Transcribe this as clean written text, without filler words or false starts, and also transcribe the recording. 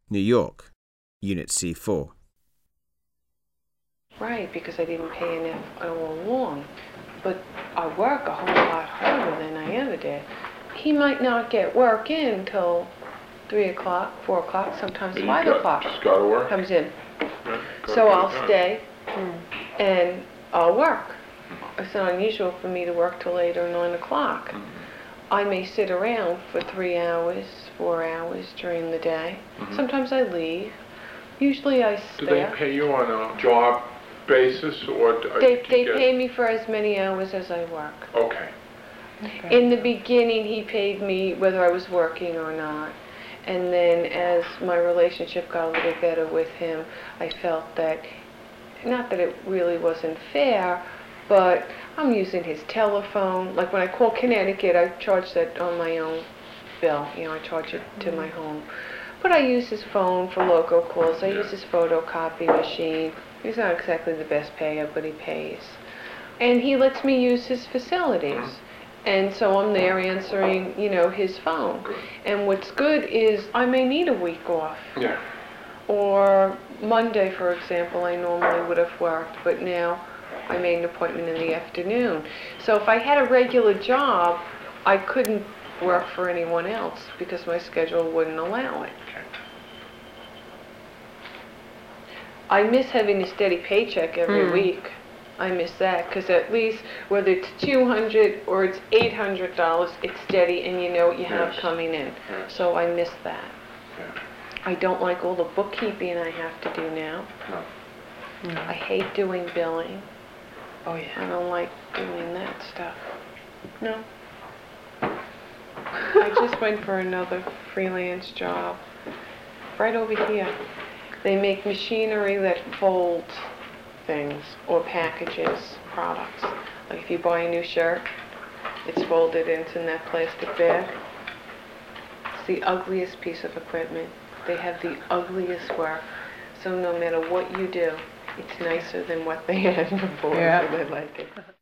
New York, Unit C4. Right, because I didn't pay enough all along. But I work a whole lot harder than I ever did. He might not get work in till 3 o'clock, 4 o'clock, sometimes 5 o'clock Just gotta work. comes in. Yeah, So I'll stay and I'll work. It's not unusual for me to work till 8 or 9 o'clock. I may sit around for 3 hours, 4 hours during the day. Sometimes I leave. Usually I stay. Do they pay you on a job basis, or They pay me for as many hours as I work. Okay. In the beginning, he paid me whether I was working or not. And then as my relationship got a little better with him, I felt that, not that it really wasn't fair, but I'm using his telephone. Like when I call Connecticut, I charge that on my own bill. You know, I charge it to my home. But I use his phone for local calls. I use his photocopy machine. He's not exactly the best payer, but he pays. And he lets me use his facilities. And so I'm there answering, you know, his phone. And what's good is I may need a week off. Yeah. Or Monday, for example, I normally would have worked, but now I made an appointment in the afternoon. So if I had a regular job, I couldn't work for anyone else because my schedule wouldn't allow it. I miss having a steady paycheck every week. I miss that because at least whether it's $200 or it's $800, it's steady and you know what you have coming in. So I miss that. I don't like all the bookkeeping I have to do now. I hate doing billing. Oh yeah. I don't like doing that stuff. No. I just went for another freelance job right over here. They make machinery that folds things or packages products. Like if you buy a new shirt, it's folded into that plastic bag. It's the ugliest piece of equipment. They have the ugliest work. So no matter what you do, it's nicer than what they had before, so they like it.